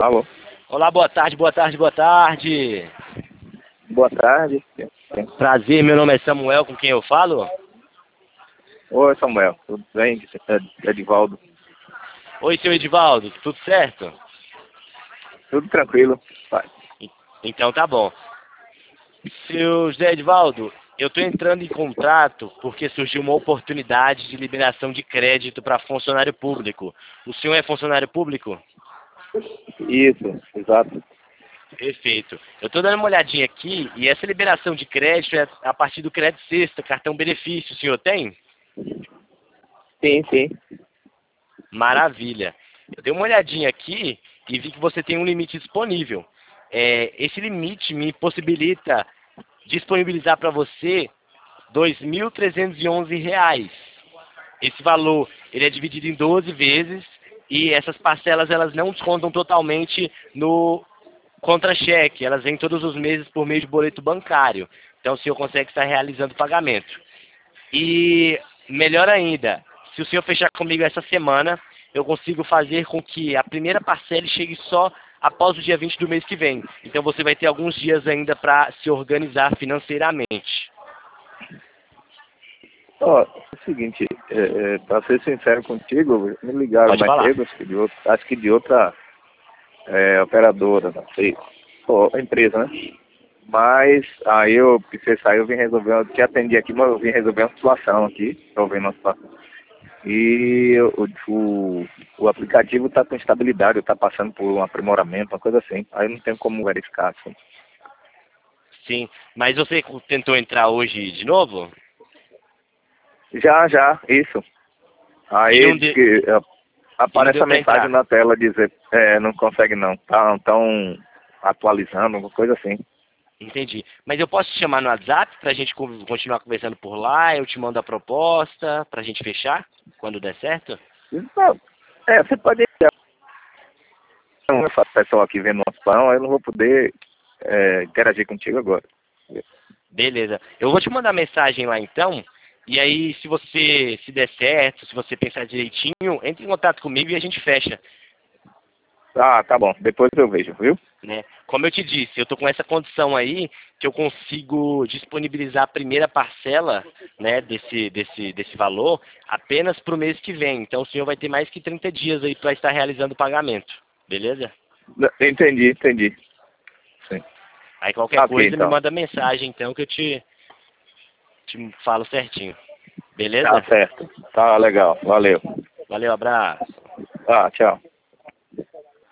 Alô? Olá, boa tarde, boa tarde, boa tarde. Boa tarde. Prazer, meu nome é Samuel, com quem eu falo? Oi, Samuel. Tudo bem? É Edivaldo. Oi, seu Edivaldo, tudo certo? Tudo tranquilo. Vai. Então tá bom. Seu José Edivaldo, eu estou entrando em contato porque surgiu uma oportunidade de liberação de crédito para funcionário público. O senhor é funcionário público? Isso, exato. Perfeito. Eu estou dando uma olhadinha aqui e essa liberação de crédito é a partir do crédito sexta, cartão benefício. O senhor tem? Sim, sim. Maravilha. Eu dei uma olhadinha aqui e vi que você tem um limite disponível. Esse limite me possibilita disponibilizar para você R$ 2.311. Esse valor ele é dividido em 12 vezes e essas parcelas elas não descontam totalmente no contra-cheque. Elas vêm todos os meses por meio de boleto bancário. Então o senhor consegue estar realizando o pagamento. E melhor ainda, se o senhor fechar comigo essa semana, eu consigo fazer com que a primeira parcela chegue só após o dia 20 do mês que vem. Então você vai ter alguns dias ainda para se organizar financeiramente. Ó, é o seguinte, para ser sincero contigo, me ligaram Pode mais falar. cedo, acho que de outra operadora, não sei, empresa, né? Mas aí eu precisei sair, eu vim resolver, eu te atendi aqui, mas eu vim resolver uma situação aqui, resolvendo uma situação. E o aplicativo está com instabilidade, está passando por um aprimoramento, uma coisa assim. Aí não tem como verificar, assim. Sim, mas você tentou entrar hoje de novo? Já, isso. E Aí diz que não aparece deu a para mensagem entrar. na tela dizer, não consegue não, tão atualizando, uma coisa assim. Entendi. Mas eu posso te chamar no WhatsApp para a gente continuar conversando por lá, eu te mando a proposta para a gente fechar, quando der certo? Então, você pode essa pessoa aqui vendo nosso pão, eu não vou poder interagir contigo agora. Beleza. Eu vou te mandar mensagem lá então, e aí se você se der certo, se você pensar direitinho, entre em contato comigo e a gente fecha. Ah, tá bom, depois eu vejo, viu? Né? Como eu te disse, eu tô com essa condição aí que eu consigo disponibilizar a primeira parcela, né, desse valor apenas para o mês que vem. Então o senhor vai ter mais que 30 dias aí para estar realizando o pagamento. Beleza? Entendi. Sim. Aí qualquer Ok, coisa me então. manda mensagem então que eu te falo certinho. Tá Beleza? certo. Tá legal. Valeu. Valeu, abraço. Ah, tchau.